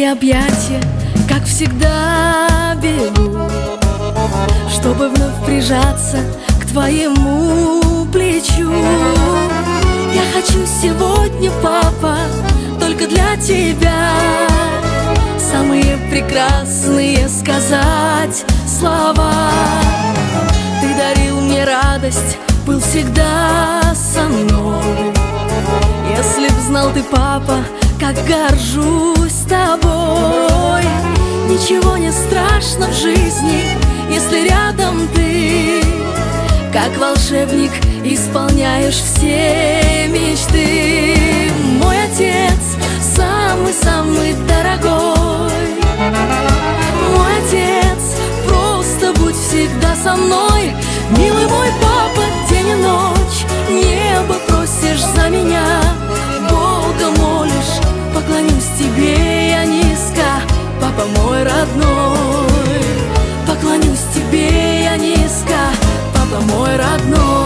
объятия, как всегда, бегу, чтобы вновь прижаться к твоему плечу. Я хочу сегодня, папа, только для тебя самые прекрасные сказать слова. Ты дарил мне радость, был всегда со мной. Если б знал ты, папа, как горжусь тобой. Ничего не страшно в жизни, если рядом ты. Как волшебник исполняешь все мечты. Мой отец самый-самый дорогой. Мой отец, просто будь всегда со мной. Милый мой папа, день и ночь небо просишь за меня, Бога молишь, поклонюсь тебе я низко, папа мой родной. Поклонюсь тебе я низко, папа мой родной.